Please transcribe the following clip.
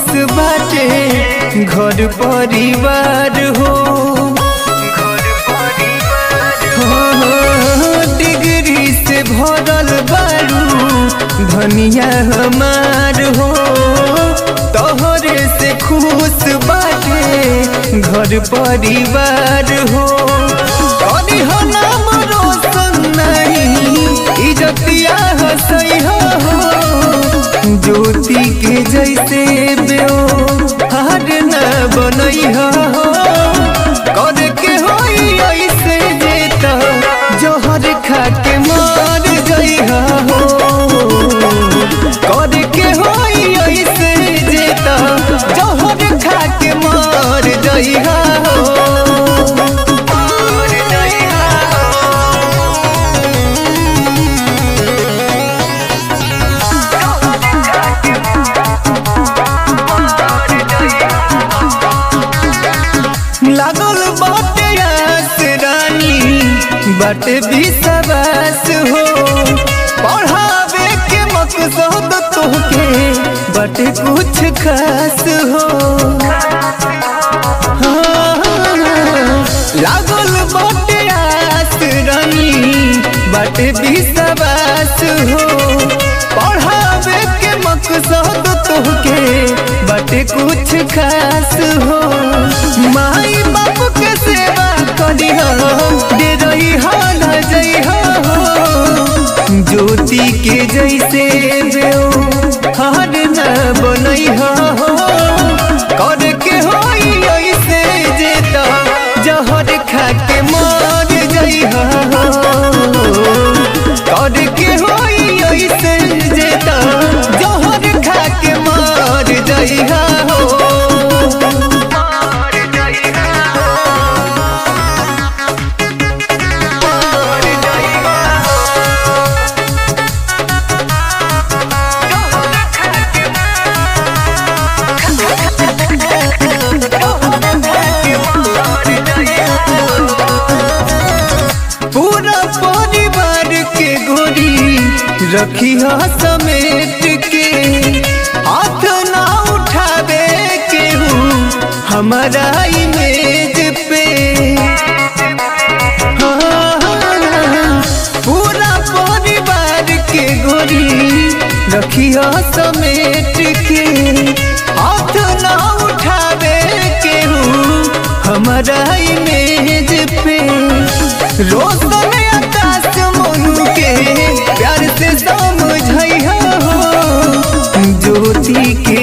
खुश बाटे घर परिवार हो। डिग्री से भरल बारू धनिया हमार हो। तोहरे से खुश बाटे घर परिवार हो। करी हो नाम रोशन नहीं इज्जतिया हसई हो। ज्योति के जैसे बेओ हार न बनई हो। करे के होई ऐसे जेता जोहर खा के मर गई हो। करे के होई ऐसे जेता जोहर खा के मर गई हो। लागल बाटे आस रानी बाटे विश्वास हो। पढ़ावे के मकसद तोहके बाटे कुछ खास हो। लागल बाटे आस रानी बाटे विश्वास हो। पढ़ावे के मकसद तोहके बाटे कुछ खास हो। माई बाप के सेवा करी हो दे रही हो न जई हो। ज्योति के जैसे बेओ हार न बनई हो। कर के होई ऐसे जेता जहर खा के मर जई हो। कर के होई ऐसे जेता जहर खा के मर जई हो। पूरा परिवार के गोरी रखी हो समेट के। हाथ ना उठावे केहू हमारा इमेज पे। पूरा परिवार के गोरी रखी हो समेट के। हाथ ना उठावे केहू हमारा इमेज पे। रोशन आकाश मोनू के प्यार से समझई हो। ज्योति के